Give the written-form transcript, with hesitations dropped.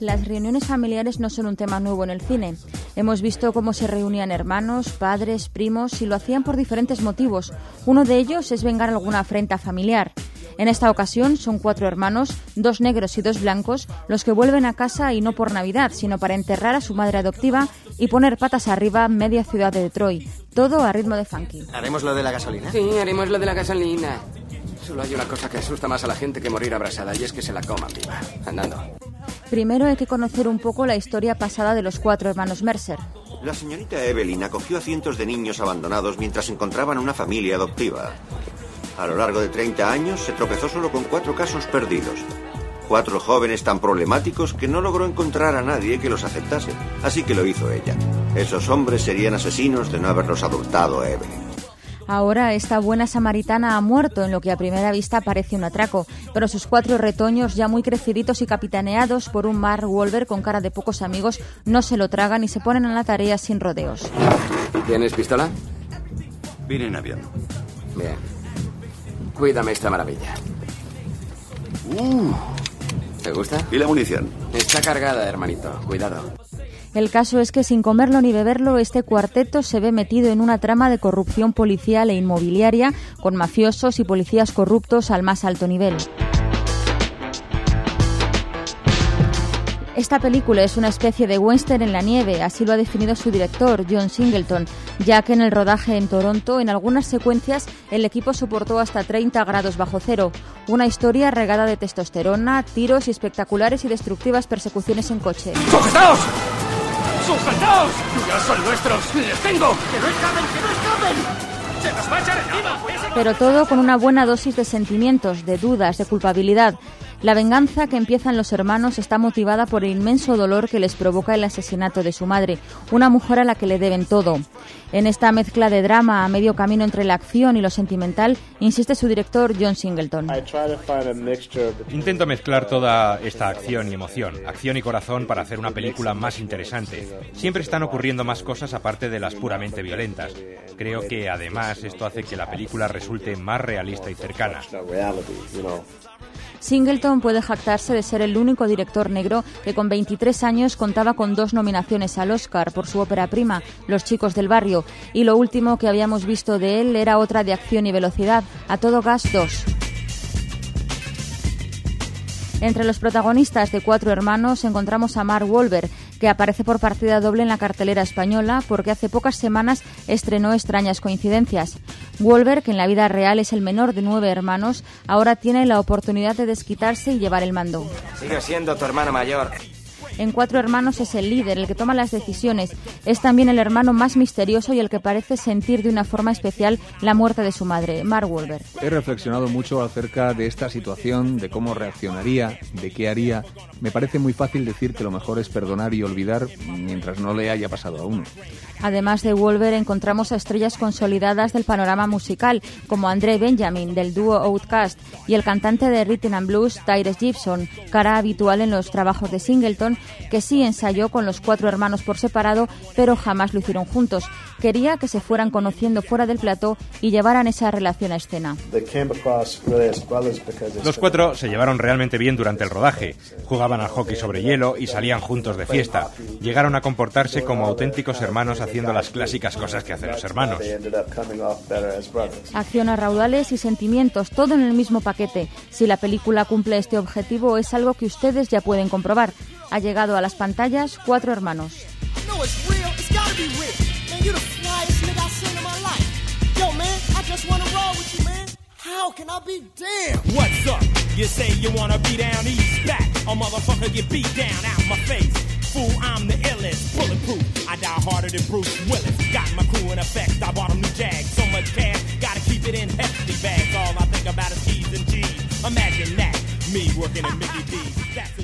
Las reuniones familiares no son un tema nuevo en el cine. Hemos visto cómo se reunían hermanos, padres, primos y lo hacían por diferentes motivos. Uno de ellos es vengar alguna afrenta familiar. En esta ocasión son 4 hermanos, 2 negros y 2 blancos, los que vuelven a casa y no por Navidad, sino para enterrar a su madre adoptiva y poner patas arriba media ciudad de Detroit. Todo a ritmo de funky. ¿Haremos lo de la gasolina? Sí, haremos lo de la gasolina. Solo hay una cosa que asusta más a la gente que morir abrasada, y es que se la coman viva, andando. Primero hay que conocer un poco la historia pasada de los 4 hermanos Mercer. La señorita Evelyn acogió a cientos de niños abandonados mientras encontraban una familia adoptiva. A lo largo de 30 años se tropezó solo con 4 casos perdidos. 4 jóvenes tan problemáticos que no logró encontrar a nadie que los aceptase. Así que lo hizo ella. Esos hombres serían asesinos de no haberlos adoptado a Evelyn. Ahora esta buena samaritana ha muerto en lo que a primera vista parece un atraco, pero sus 4 retoños, ya muy creciditos y capitaneados por un Mark Wahlberg con cara de pocos amigos, no se lo tragan y se ponen a la tarea sin rodeos. ¿Tienes pistola? Vine en avión. Bien. Cuídame esta maravilla. ¿Te gusta? ¿Y la munición? Está cargada, hermanito. Cuidado. El caso es que sin comerlo ni beberlo, este cuarteto se ve metido en una trama de corrupción policial e inmobiliaria con mafiosos y policías corruptos al más alto nivel. Esta película es una especie de western en la nieve, así lo ha definido su director, John Singleton, ya que en el rodaje en Toronto, en algunas secuencias, el equipo soportó hasta 30 grados bajo cero. Una historia regada de testosterona, tiros y espectaculares y destructivas persecuciones en coche. ¡Sujetaos! ¡Sujetaos! ¡Ya son nuestros! ¡Les tengo! ¡Que no escapen! ¡Que no escapen! ¡Se nos va a echar encima! Pero todo con una buena dosis de sentimientos, de dudas, de culpabilidad. La venganza que empiezan los hermanos está motivada por el inmenso dolor que les provoca el asesinato de su madre, una mujer a la que le deben todo. En esta mezcla de drama a medio camino entre la acción y lo sentimental, insiste su director John Singleton. Intento mezclar toda esta acción y emoción, acción y corazón para hacer una película más interesante. Siempre están ocurriendo más cosas aparte de las puramente violentas. Creo que además esto hace que la película resulte más realista y cercana. Singleton puede jactarse de ser el único director negro que con 23 años contaba con 2 nominaciones al Oscar por su ópera prima, Los chicos del barrio, y lo último que habíamos visto de él era otra de acción y velocidad, A todo gas 2. Entre los protagonistas de 4 hermanos encontramos a Mark Wahlberg, que aparece por partida doble en la cartelera española porque hace pocas semanas estrenó Extrañas coincidencias. Wahlberg, que en la vida real es el menor de 9 hermanos, ahora tiene la oportunidad de desquitarse y llevar el mando. Sigue siendo tu hermano mayor. En 4 hermanos es el líder, el que toma las decisiones. Es también el hermano más misterioso y el que parece sentir de una forma especial la muerte de su madre, Mark Wahlberg. He reflexionado mucho acerca de esta situación, de cómo reaccionaría, de qué haría. Me parece muy fácil decir que lo mejor es perdonar y olvidar mientras no le haya pasado a uno. Además de Wahlberg, encontramos a estrellas consolidadas del panorama musical, como Andre Benjamin, del dúo Outkast, y el cantante de Rhythm and Blues, Tyrese Gibson, cara habitual en los trabajos de Singleton, que sí ensayó con los 4 hermanos por separado, pero jamás lo hicieron juntos. Quería que se fueran conociendo fuera del plató y llevaran esa relación a escena. Los 4 se llevaron realmente bien durante el rodaje. Jugaban al hockey sobre hielo y salían juntos de fiesta. Llegaron a comportarse como auténticos hermanos haciendo las clásicas cosas que hacen los hermanos. Acción a raudales y sentimientos, todo en el mismo paquete. Si la película cumple este objetivo, es algo que ustedes ya pueden comprobar. Ha llegado a las pantallas 4 hermanos. Fool, I'm the illest, bulletproof. I die harder than Bruce Willis. Got my crew in effect. I bought a new Jag. So much cash, gotta keep it in hefty bags. All I think about is P's and G's. Imagine that, me working in Mickey D's. That's